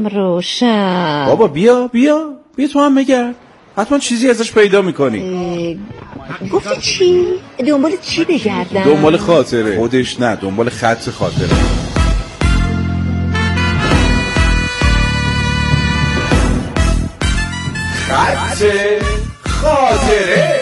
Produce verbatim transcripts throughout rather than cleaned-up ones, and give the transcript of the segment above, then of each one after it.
چشمم روشن. بابا بیا بیا بیا تو هم بگرد، حتما چیزی ازش پیدا میکنی. گفتی چی؟ دنبال چی بگردم؟ دنبال خاطره. خودش نه، دنبال خط خاطره. خط خاطره.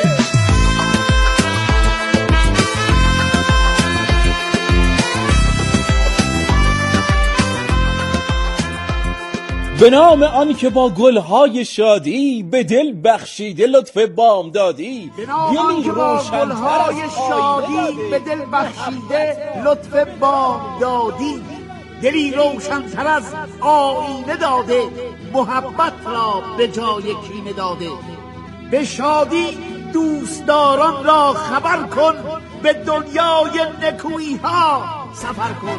به نام آن که با گلهای شادی به دل بخشیده لطف بام دادی. به نام آن که با گلهای شادی به دل بخشیده لطف بام دادی. دلی روشن‌تر از آینه داده، محبت را به جای کینه داده. به شادی دوستداران را خبر کن، به دنیای نکویی ها سفر کن.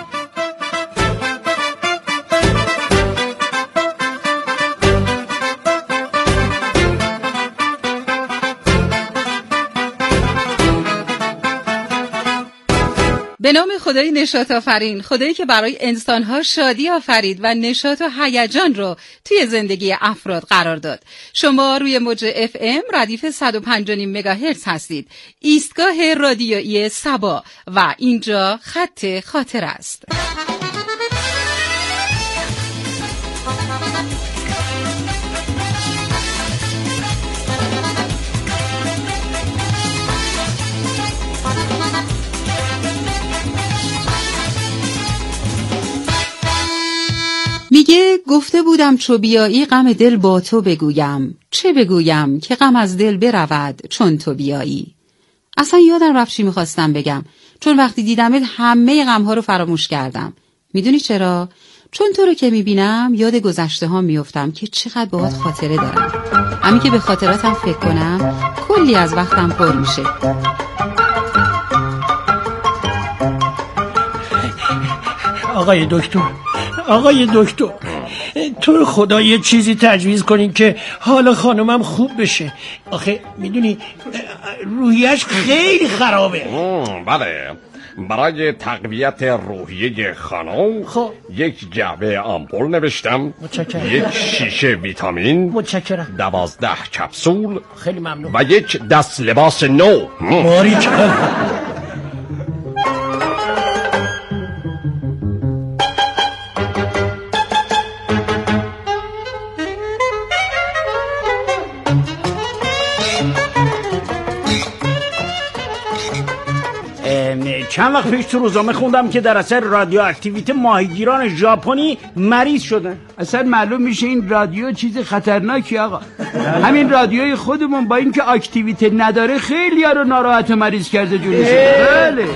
به نام خدای نشاط آفرین، خدایی که برای انسانها شادی آفرید و نشاط و هیجان رو توی زندگی افراد قرار داد. شما روی موج اف ام ردیف صد و پنج و نیم مگاهرتز هستید، ایستگاه رادیویی سبا، و اینجا خط خاطر است. میگه گفته بودم چو بیایی غم دل با تو بگویم، چه بگویم که غم از دل برود چون تو بیایی. اصلا یادم رفت چی میخواستم بگم، چون وقتی دیدمت همه غمها رو فراموش کردم. میدونی چرا؟ چون تو رو که میبینم یاد گذشته ها میفتم که چقدر باهات خاطره دارم. همین که به خاطراتم فکر کنم کلی از وقتم پر میشه. آقای دکتر آقای دکتر تو رو خدا یه چیزی تجویز کنین که حال خانمم خوب بشه. آخه میدونی روحیش خیلی خرابه. بله، برای تقویت روحیه خانم خب یک جعبه آمپول نوشتم. متشکرم. یک شیشه ویتامین. متشکرم. دوازده کپسول. خیلی ممنون. و یک دست لباس نو. باریکلا. چند وقت پیش تو روزنامه خوندم که در اثر رادیو اکتیویته ماهیگیران ژاپنی مریض شدن. اصلا معلوم میشه این رادیو چیز خطرناکی آقا. همین رادیوی خودمون با اینکه اکتیویته نداره خیلی ها رو ناراحت و مریض کرده جونش. بله.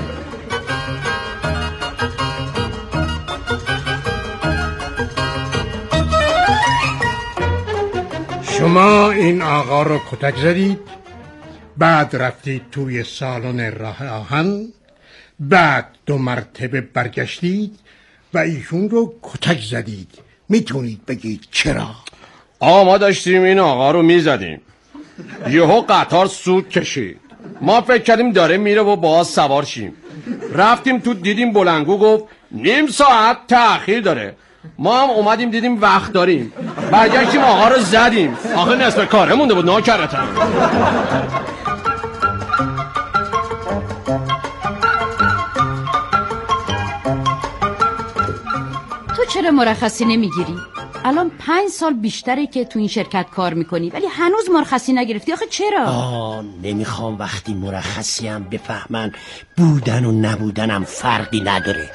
شما این آقا رو کتک زدید، بعد رفتید توی سالن راه آهن، بعد دو مرتبه برگشتید و ایشون رو کتک زدید. میتونید بگید چرا؟ آقا ما داشتیم این آقا رو میزدیم، یهو قطار سود کشید، ما فکر کردیم داره میره و باز سوار شیم. رفتیم تو دیدیم بلنگو گفت نیم ساعت تأخیر داره. ما هم اومدیم دیدیم وقت داریم، برگشتیم آقا رو زدیم. آخه نصف کاره مونده بود ناکرتم. تو چرا مرخصی نمیگیری؟ الان پنج سال بیشتره که تو این شرکت کار میکنی ولی هنوز مرخصی نگرفتی. آخه چرا؟ آه نمیخوام وقتی مرخصی هم بفهمن بودن و نبودنم فرقی نداره.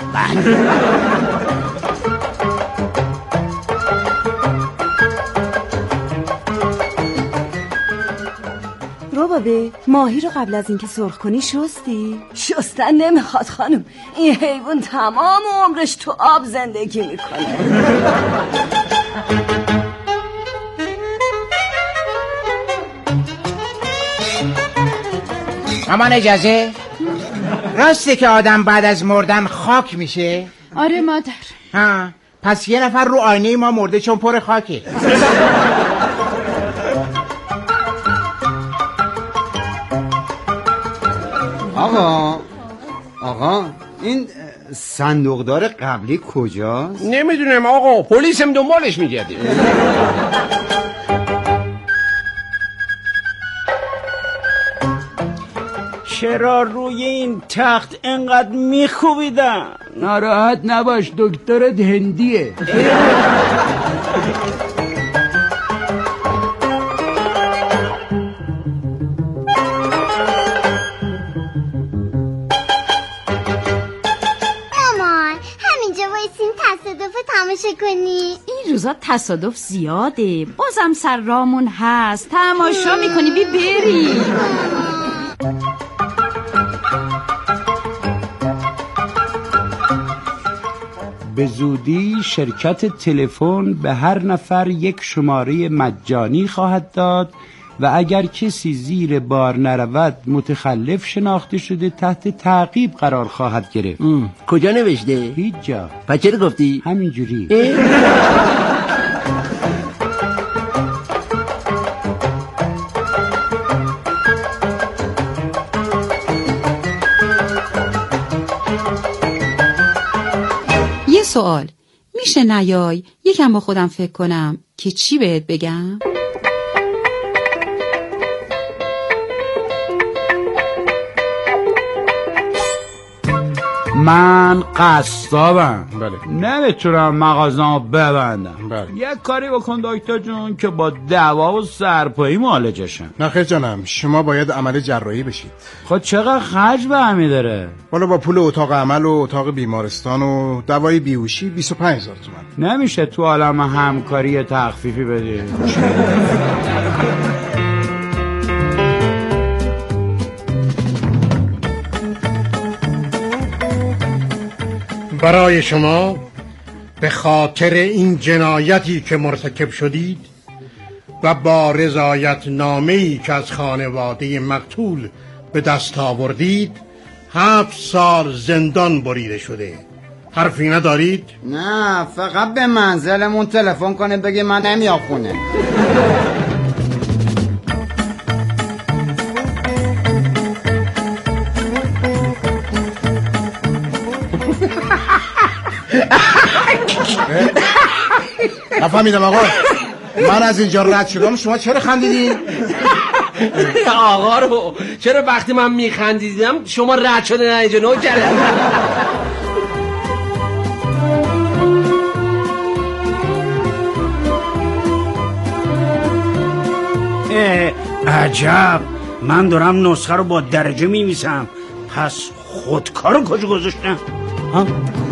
روبابه ماهی رو قبل از اینکه سرخ کنی شستی؟ شستن نمیخواد خانم، این حیوان تمام عمرش تو آب زندگی میکنه. مامان اجازه؟ راسته که آدم بعد از مردن خاک میشه؟ آره مادر. ها پس یه نفر رو آینه ما مرده چون پر خاکه. آقا آقا این صندوقدار قبلی کجاست؟ نمیدونم آقا، پلیسم دنبالش میگرده. چرا روی این تخت انقدر میخوبیدن؟ ناراحت نباش، دکترت هندیه. تماشا کنی؟ این روزا تصادف زیاده، بازم سر رامون هست، تماشا میکنی بی بری. به زودی شرکت تلفن به هر نفر یک شماره مجانی خواهد داد و اگر کسی زیر بار نرود متخلف شناخته شده تحت تعقیب قرار خواهد گرفت. کجا نوشته؟ هیچ جا. پس چرا گفتی؟ همینجوری. یه سوال، میشه نیای یکم با خودم فکر کنم که چی بهت بگم؟ من قصابم. بله. نمیتونم مغازه‌مو ببندم. بله. یک کاری بکن دکتر جون که با دعوا و سرپایی معالجشم. نخیر جانم، شما باید عمل جراحی بشید. خب چقدر خرج به همی داره؟ والا با پول اتاق عمل و اتاق بیمارستان و دوای بیهوشی بیست و پنج هزار تومان. نمیشه تو عالم همکاری تخفیفی بدی؟ برای شما به خاطر این جنایتی که مرتکب شدید و با رضایت نامه‌ای که از خانواده مقتول به دست آوردید هفت سال زندان بریده شده. حرفی ندارید؟ نه، فقط به منزلمون تلفن کنه بگه من نمیام خونه. نفهمیدم آقا، من از اینجا رد شدم شما چرا خندیدین؟ آقا رو چرا وقتی من میخندیدم شما رد شده نه اینجا نو کردم؟ عجب، من دارم نسخه رو با درجه میمیسم، پس خودکار رو کجا گذاشتم؟ ها؟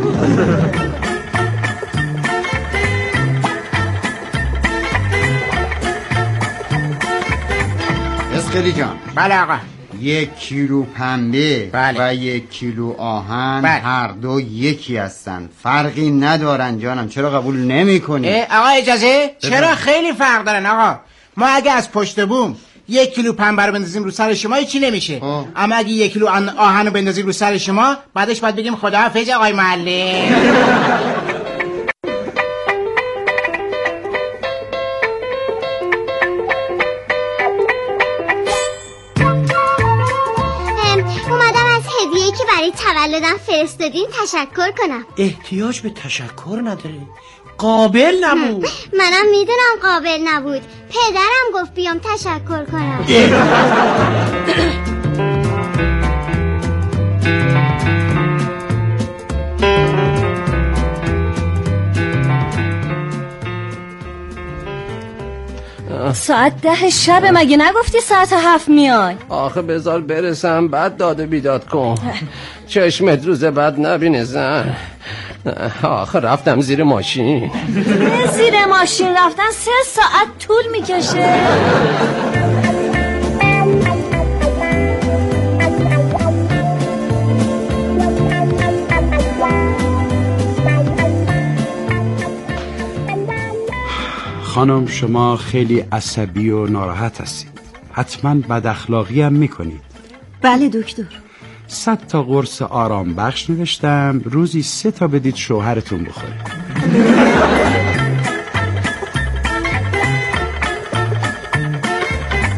اسقلی جان. بله آقا. یک کیلو پنبه بله. و یک کیلو آهن بله. هر دو یکی هستن، فرقی ندارن جانم، چرا قبول نمی کنی؟ آقا اجازه؟ چرا خیلی فرق دارن آقا. ما اگه از پشت بوم یک کیلو پنبه رو بندازیم رو سر شما چی نمیشه، آه. اما اگه یک کیلو آهن رو بندازیم رو سر شما بعدش باید بگیم خداحافظ آقای معلم. تولدم فرستادین تشکر کنم. احتیاج به تشکر نداره، قابل نبود. منم میدونم قابل نبود، پدرم گفت بیام تشکر کنم. ساعت ده شب مگه نگفتی ساعت هفت میای؟ آخه بذار برسم بعد داده بیداد کن. چشمت روز بعد نبینه زن. آخه رفتم زیر ماشین. زیر ماشین رفتن سه ساعت طول میکشه. خانم شما خیلی عصبی و ناراحت هستید، حتما بد اخلاقی هم میکنید. بله دکتر. صد تا قرص آرام بخش نوشتم، روزی سه تا بدید شوهرتون بخوره.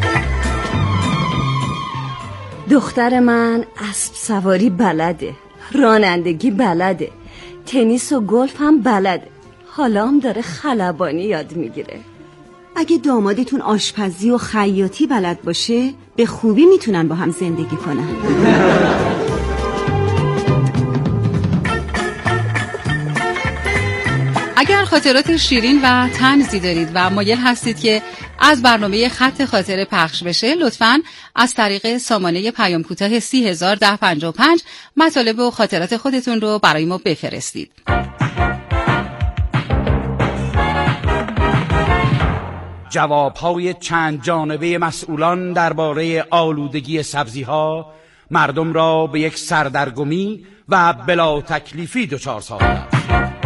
دختر من اسب سواری بلده، رانندگی بلده، تنیس و گلف هم بلده، حالا هم داره خلبانی یاد میگیره. اگه دامادتون آشپزی و خیاطی بلد باشه به خوبی میتونن با هم زندگی کنن. اگر خاطرات شیرین و طنزی دارید و مایل هستید که از برنامه خط خاطره پخش بشه، لطفاً از طریق سامانه پیام کوتاه سی هزار ده پنجاه و پنج مطالب و خاطرات خودتون رو برای ما بفرستید. جوابهای چند جانبه مسئولان درباره آلودگی سبزی‌ها مردم را به یک سردرگمی و بلا تکلیفی دچار ساخته است.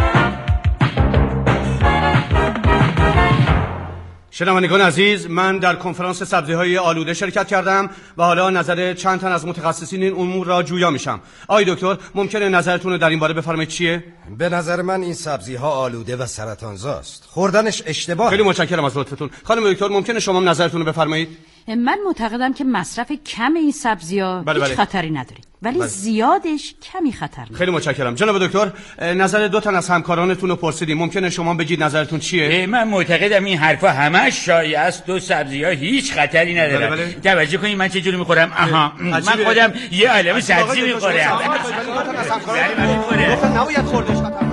شنوندگان عزیز، من در کنفرانس سبزی‌های آلوده شرکت کردم و حالا نظر چند تن از متخصصین این امور را جویا میشم. آقای دکتر، ممکنه نظرتون رو در این باره بفرمایید چیه؟ به نظر من این سبزی‌ها آلوده و سرطانزاست. خوردنش اشتباه. خیلی متشکرم از لطفتون. خانم دکتر، ممکنه شما نظرتون رو بفرمایید؟ من معتقدم که مصرف کم این سبزی‌ها بله هیچ بله. خطری نداره، ولی بله. زیادش کمی خطر نداره. خیلی متشکرم. جناب دکتر، نظر دو تن از همکارانتون رو پرسیدیم، ممکنه شما بگید نظرتون چیه؟ من معتقدم این حرفا همش شایع است. دو سبزی‌ها هیچ خطری نداره. بله بله. توجه کنید من چه جوری می‌خورم. آها، من خودم یه عالمه سبزی می‌خورم. نباید خوردش خطر.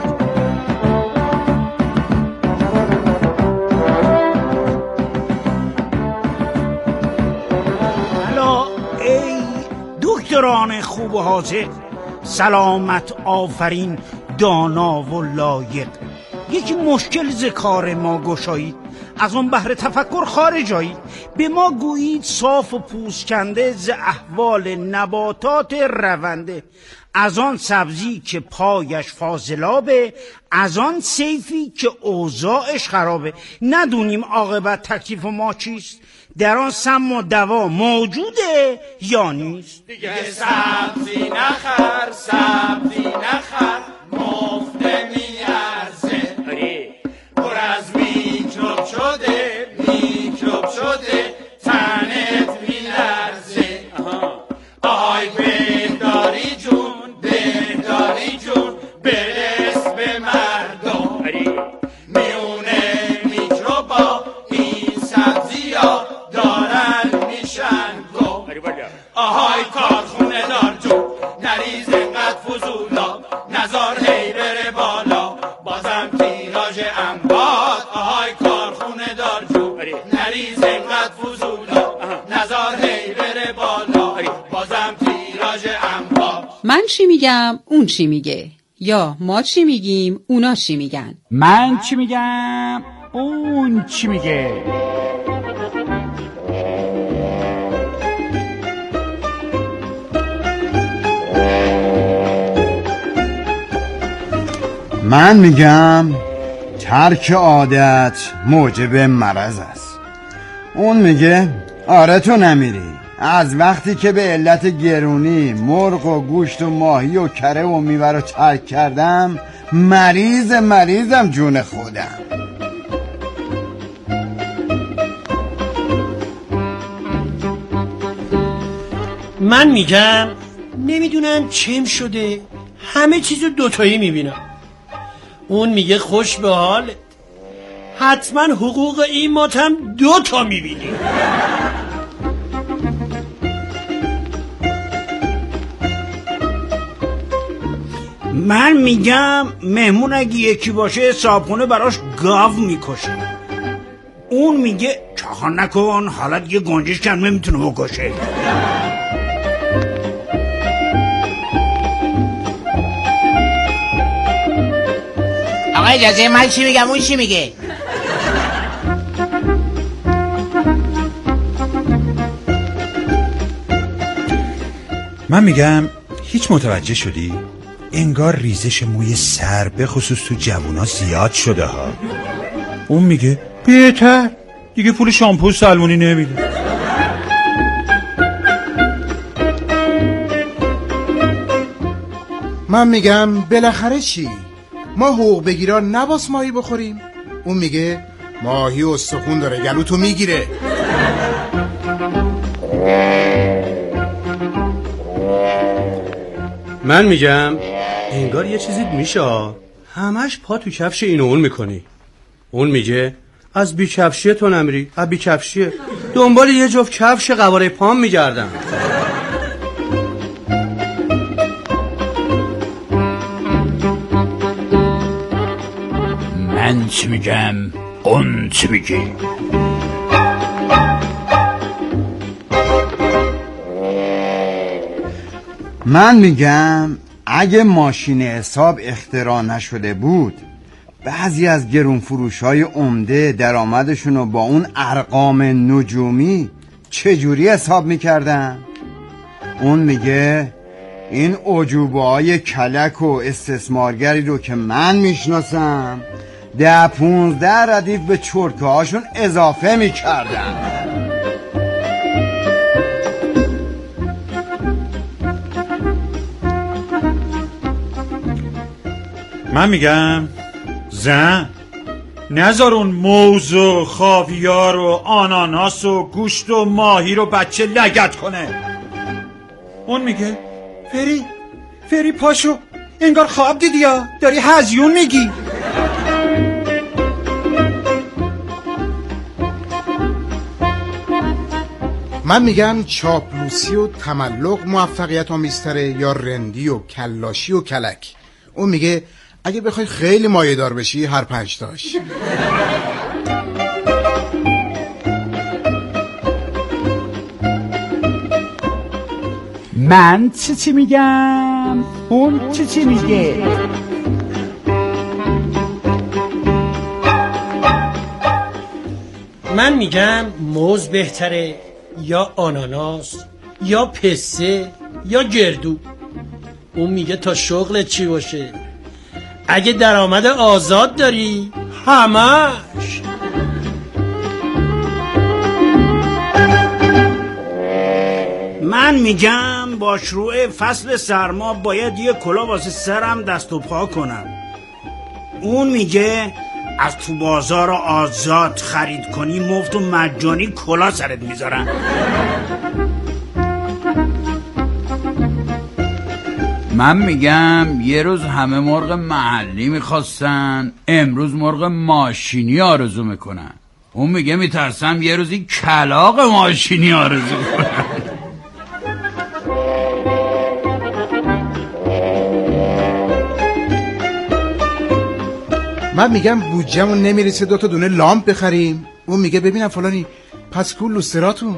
دکتران خوب و حاضر، سلامت آفرین دانا و لایق، یکی مشکل ز کار ما گشایید، از اون بحر تفکر خارج آیید، به ما گویید صاف و پوست کنده ز احوال نباتات رونده، از آن سبزی که پایش فاضلابه، از آن سیفی که اوضاعش خرابه. ندونیم عاقبت تکلیف ما چیست، در آن سم و دوا موجوده یا نیست. دیگه سبزی نخر، سبزی نخر، مفته میارزه، پر از میکروب شده، میکروب شده، تنت میلرزه. آهای بهداری جون، بهداری جون، برس به مردم، میونه میکروبا این سبزی ها دارن میشن گم. آهای کارخونه دار جون، نریز انقدر فضولا، نزار هی بره بالا، بازم تیراژ انباد. آهای کارخونه دار جون، نریز انقدر فضولا، نزار هی بره بالا، بازم تیراژ انباد. من چی میگم اون چی میگه، یا ما چی میگیم اونا چی میگن. من چی میگم اون چی میگه. من میگم ترک عادت موجب مرض است. اون میگه آره تو نمیری، از وقتی که به علت گرونی مرغ و گوشت و ماهی و کره و میوه رو ترک کردم، مریض مریضم جون خودم. من میگم نمیدونم چم شده همه چیزو دوتایی میبینم. اون میگه خوش به حالت، حتما حقوق این ماتم دو تا میبینی. من میگم مهمون اگه یکی باشه صابخونه براش گاو میکشه. اون میگه چاخان نکن، حالا دیگه گنجش کلمه میتونه بکشه. آقا اجازه، من چی میگم اون چی میگه. من میگم هیچ متوجه شدی؟ انگار ریزش موی سر به خصوص تو جوونا زیاد شده ها. اون میگه بهتر دیگه پول شامپو سلمونی نمیده. من میگم بالاخره چی؟ ما حقوق بگیران نباس ماهی بخوریم؟ اون میگه ماهی استخون داره گلو تو میگیره. من میگم انگار یه چیزی میشه، همش پا تو کفش این و اون میکنی. اون میگه از بی کفشیه تو نمیری، از بی کفشیه دنبال یه جفت کفش قواره پام میگردم. من چی میگم اون چی میگی؟ من میگم اگه ماشین حساب اختراع نشده بود بعضی از گرون فروش های عمده درآمدشونو با اون ارقام نجومی چجوری حساب میکردن؟ اون میگه این عجوبه های کلک و استثمارگری رو که من میشناسم ده پونزده ردیف به چرکه هاشون اضافه میکردن. من میگم زن نذار اون موز و خاویار و آناناس و گوشت و ماهی رو بچه لگد کنه. اون میگه فری فری پاشو انگار خواب دیدی یا داری هزیون میگی. من میگم چاپلوسی و تملق موفقیت آمیزتره یا رندی و کلاشی و کلک. اون میگه اگه بخوای خیلی مایه دار بشی هر پنج تاش. من چی چی میگم اون چی چی میگه. من میگم موز بهتره یا آناناس یا پسته یا گردو. اون میگه تا شغلت چی باشه، اگه درآمد آزاد داری همش. من میگم با شروع فصل سرما باید یه کلاه واسه سرم دست و پا کنم. اون میگه از تو بازار آزاد خرید کنی مفت و مجانی کلاه سرت میذارن. من میگم یه روز همه مرغ محلی میخواستن، امروز مرغ ماشینی آرزو میکنن. اون میگه میترسم یه روزی کلاغ ماشینی آرزو کنن. من میگم بودجه‌مون نمیرسه دو تا دونه لامپ بخریم. اون میگه ببینم فلانی پس کول لوستراتون.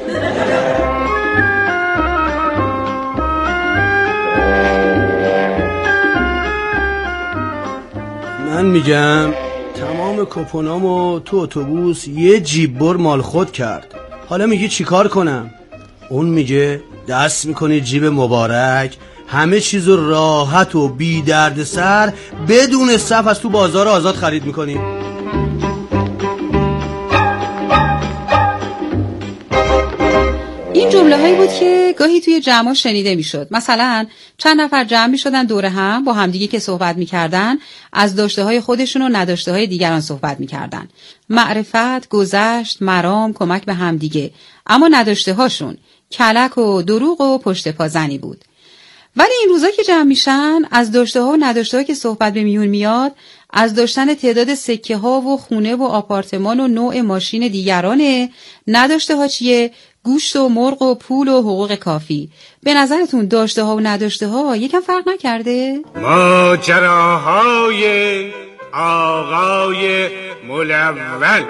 من میگم تمام کپونامو تو اتوبوس یه جیببر مال خود کرد، حالا میگه چیکار کنم؟ اون میگه دست میکنی جیب مبارک، همه چیزو راحت و بی درد سر بدون صف از تو بازار آزاد خرید میکنی. این جمله هایی بود که گاهی توی جمع شنیده میشد. مثلا چند نفر جمع میشدن دور هم با همدیگه که صحبت میکردن از داشته های خودشون و نداشته های دیگران صحبت میکردن. معرفت، گذشت، مرام، کمک به همدیگه. اما نداشته هاشون کلک و دروغ و پشت پا زنی بود. ولی این روزا که جمع میشن از داشته ها و نداشته ها که صحبت به میون میاد از داشتن تعداد سکه ها و خونه و آپارتمان و نوع ماشین دیگرانه. نداشته ها چیه؟ گوشت و مرغ و پول و حقوق کافی. به نظرتون داشته ها و نداشته ها یکم فرق نکرده؟ ماجراهای آقای ملول.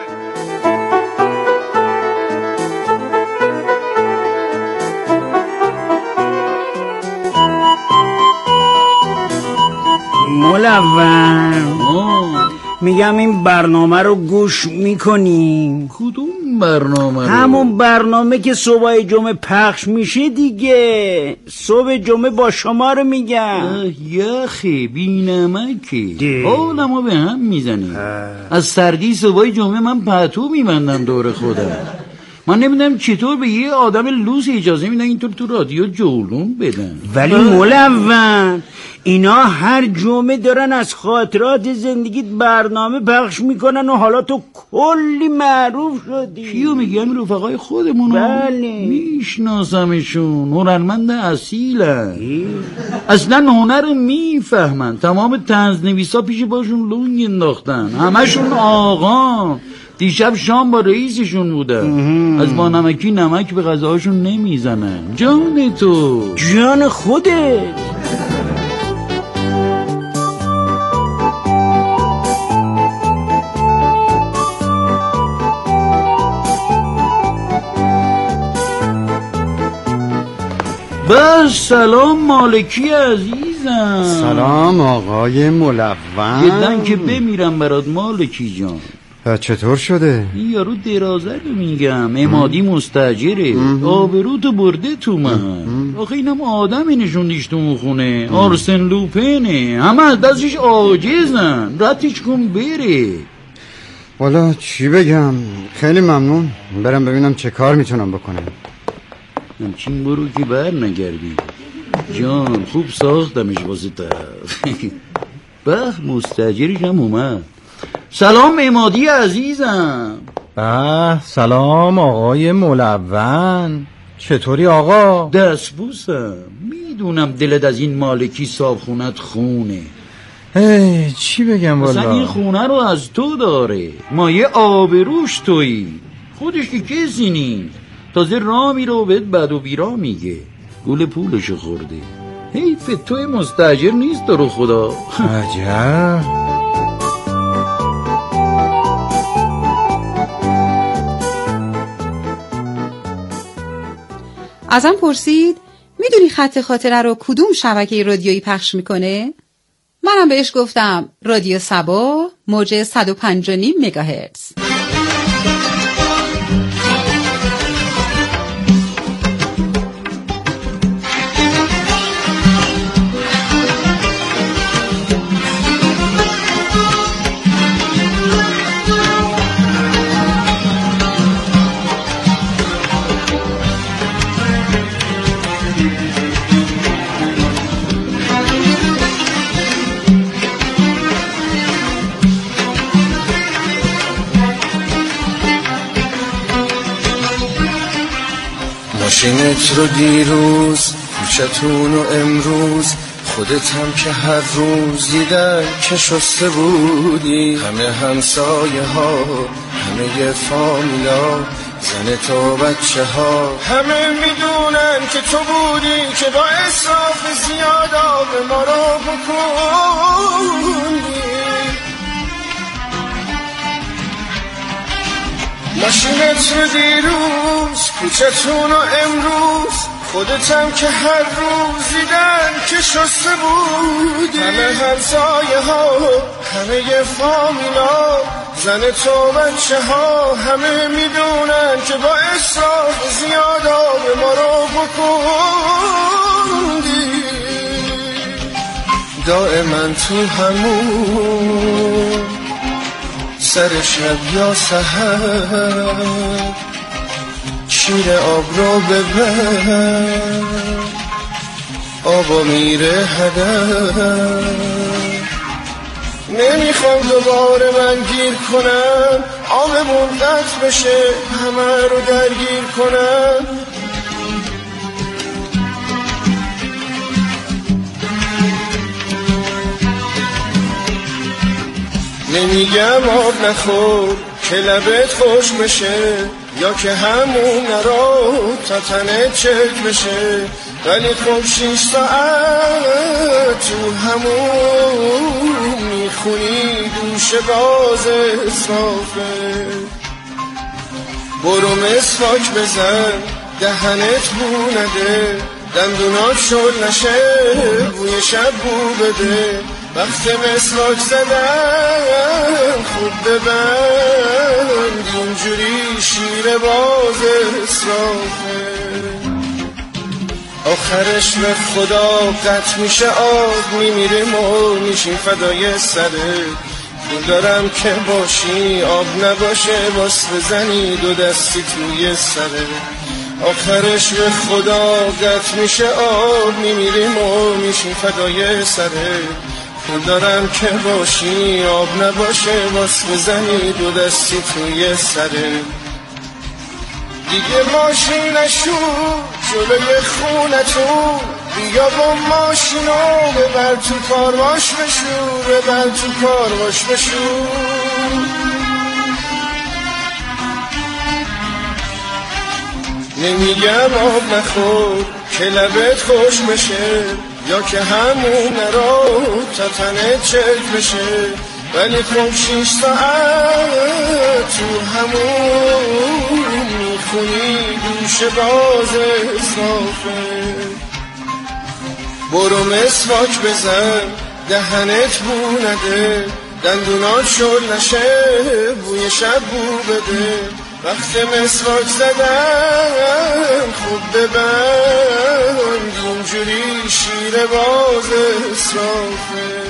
ملول میگم این برنامه رو گوش میکنیم. کدوم برنامه رو؟ همون برنامه که صبح جمعه پخش میشه دیگه. صبح جمعه با شما رو میگم. یخی بی نمکی حالمو به هم میزنی. از سردی صبح جمعه من پتو میبندم دور خودم. من نمیدونم چطور به یه آدم لوس اجازه میدن اینطور تو رادیو جولون بدن. ولی ملون اینا هر جمعه دارن از خاطرات زندگیت برنامه پخش میکنن و حالا تو کلی معروف شدی. کیو میگی؟ همین رفقای خودمونو. بله میشناسمشون، هنرمند اصیلن، اصلا هنر رو میفهمن. تمام طنز نویسا پیش باشون لنگ انداختن، همشون آقا. دیشب شام با رئیسشون بودن، از با نمکی نمک به غذاهاشون نمیزنن. جان تو، جان خودت. بس سلام مالکی عزیزم. سلام آقای ملون. جدن که بمیرم برات مالکی جان. چطور شده؟ این یارو درازه رو میگم، امادی مستاجره، آبروتو برده تو من. آخه اینم آدمی نشوندیش تو خونه، آرسن لوپنه، همه از دستش عاجزن، ردش کن بره. والا چی بگم، خیلی ممنون. برم ببینم چه کار میتونم بکنم. همچین برو که بر نگردی جان، خوب ساختمش واسه طرف. به مستاجرش هم اومد. سلام امادی عزیزم. به سلام آقای ملون. چطوری آقا؟ دستبوسم. میدونم دلت از این مالکی صابخونت خونه. ای چی بگم والا، مثلا این خونه رو از تو داره، مایه آبروش تویی، خودش که کسی نیست. تازه راه میره و بهت بد و بیرا میگه، گول پولشو خورده. حیف توی مستاجر نیست رو خدا. عجب. ازم پرسید میدونی خط خاطره رو کدوم شبکه رادیویی پخش میکنه؟ منم بهش گفتم رادیو صبا، موج صد و پنج و نیم مگاهرتز. ماشینت رو دیروز، کوچتون و امروز، خودت هم که هر روز دیدن که شسته بودی. همه همسایه ها، همه فامیلا، زن تو بچه ها، همه میدونن که تو بودی که با اصراف زیاد آب ما رو بکندی. ماشینت رو دیروز، کوچتون و امروز، خودت هم که هر روز دیدن که شسته بودی. همه همسایه ها، همه فامیلا، زن تو بچه ها، همه میدونن که با اصراف زیاد آب ما رو بکندی. دائما تو همون سر شب یا سحر شیر آب رو ببر، آبا میره هدر. نمیخوام دوباره من گیر کنم، آبمون قطع بشه همه رو درگیر کنم. نمیگم آب نخور که لبت خوش بشه، یا که همون نرو تا تنت چک بشه، ولی خب شیش ساعت تو همون میخونی دوش باز اصرافه. برو مسواک بزن دهنت بو نده، دندونات شل نشه بوی شب بو بده. وقت مسواک زدن خوب ببند، اینجوری شیر باز اصرافه. آخرش به خدا قطع میشه آب، میمیریم و میشیم فدای سره. دارم که باشی آب نباشه باس بزنی دو دستی توی سره آخرش به خدا قطع میشه آب میمیریم و میشیم فدای سره دارم که باشی آب نباشه باس بزنی دو دستی توی سره دیگه ماشین نشو جلوی خونتون بیا با ماشینو ببر تو کارواش بشو ببر تو کارواش بشو نمیگم آب نخور که لبت خوش بشه یا که همون نرو تا تنت چک بشه ولی خب شیش ساعت تو همون میخونی دوش باز اصرافه برو مسواک بزن دهنت بو نده دندونات شل نشه بوی شب بو بده وقت مسواک زدن خوب ببند اونجوری شیر باز اصرافه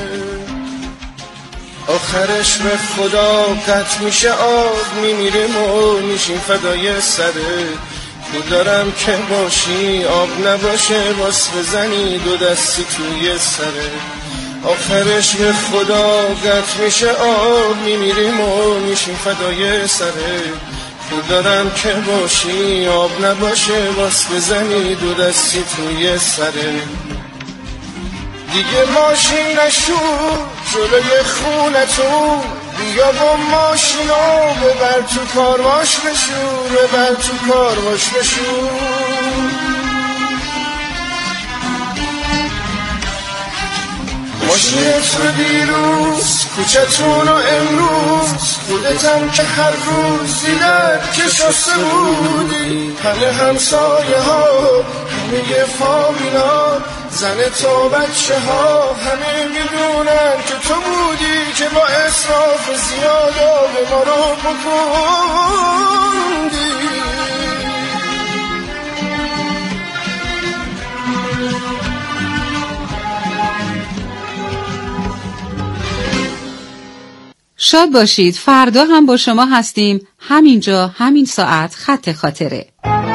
آخرش به خدا قطع میشه آب میمیریم و میشیم فدای سره تو دارم که باشی آب نباشه باس بزنی دو دستی توی سره آخرش به خدا قطع میشه آب میمیریم و میشیم فدای سره تو دارم که باشی آب نباشه باس بزنی دو دستی توی سره دیگه ماشین نشو جلوی خونتون بیا با ماشینو ببر تو کارواش بشو ببر تو کارواش بشو ماشینت رو دیروز کوچتون رو امروز خودتم که هر روز دیدن که شسته بودی همه همسایه ها همه فامیلا زن تا بچه ها همه میدونن که تو بودی که با اصراف زیاد به ما رو بکندی شاد باشید. فردا هم با شما هستیم همینجا همین ساعت. خط خاطره.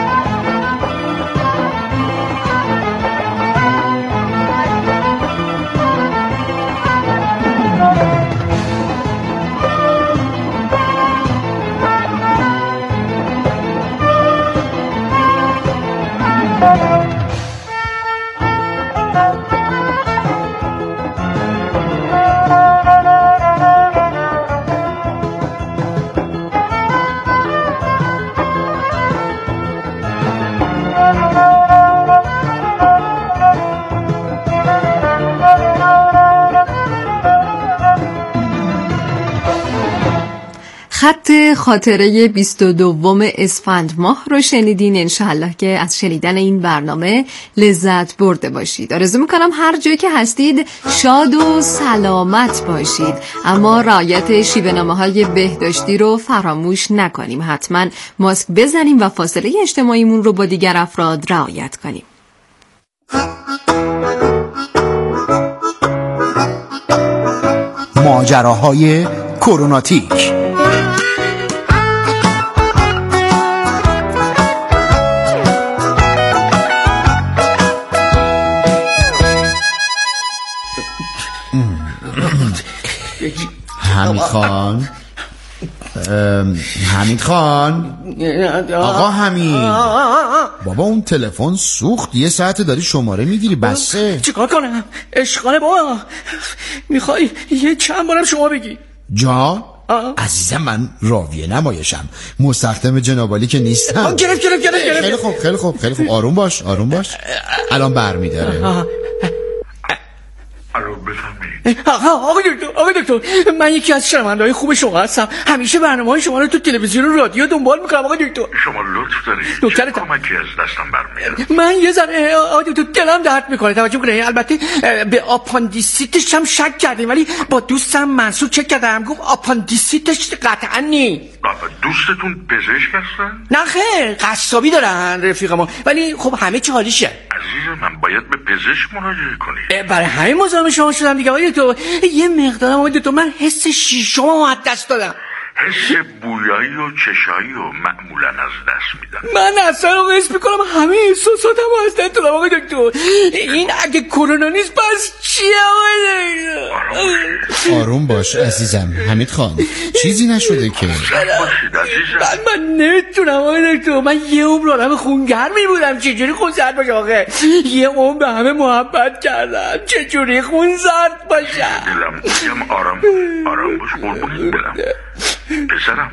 خط خاطره بیست و دوم اسفند ماه رو شنیدین. انشالله که از شنیدن این برنامه لذت برده باشید. آرزو میکنم هر جایی که هستید شاد و سلامت باشید، اما رعایت شیوه‌نامه‌های بهداشتی رو فراموش نکنیم. حتما ماسک بزنیم و فاصله اجتماعیمون رو با دیگر افراد رعایت کنیم. ماجراهای کروناتیک. حمید خان حمید خان آقا حمید بابا اون تلفن سوخت، یه ساعت داری شماره میگیری بسه. چیکار کنم؟ اشغال بابا، میخوای یه چند بارم شما بگی؟ جا عزیزم من راویه نمایشم، مستخدم جنابالی که نیستم. گرفت گرفت گرفت گرفت خیلی خوب خیلی خوب خیلی خوب آروم باش آروم باش الان برمیداره. آقای دکتر آقای دکتر من یکی از شنونده‌های خوب شما هستم، همیشه برنامه‌های شما رو تو تلویزیون و رادیو دنبال می‌کنم. آقای دکتر شما لطف دارید دکتر چه کمکی از دستم برمیاد؟ من یه ذره آقای دکتر دلم درد می‌کنه، توجه کنید. البته به آپاندیسیتش هم شک کردیم، ولی با دوستم منصور چک کردم گفت آپاندیسیتش قطعا نی. قطعا دوستتون پزشک هستن؟ نه خیر قصابی دارن رفیقمون، ولی خب همه چی حالیشه. عزیز من باید به پزشک مراجعه کنی. برای همین مزاحم شما شدم دیگه آقای دکتر. یه مقدارم آقای دکتر من حس شیشمو از دست دادم. حس بویایی و چشایی و معمولا از دست میدن. من اصلا رو حس میکنم همه احساساتم از دست دادم آقای دکتر. این اگه کرونا نیست پس چیه آقای دکتر؟ آروم باش عزیزم حمید خان، چیزی نشده که. من من نمیتونم آقای دکتر. من یه عمر آدم خونگرمی بودم، چجوری خون سرد باشه آخه؟ یه عمر به همه محبت کردم، چجوری خون سرد باشه؟ دلم بگم آرام باش آرام باش قربونت برم. پسرم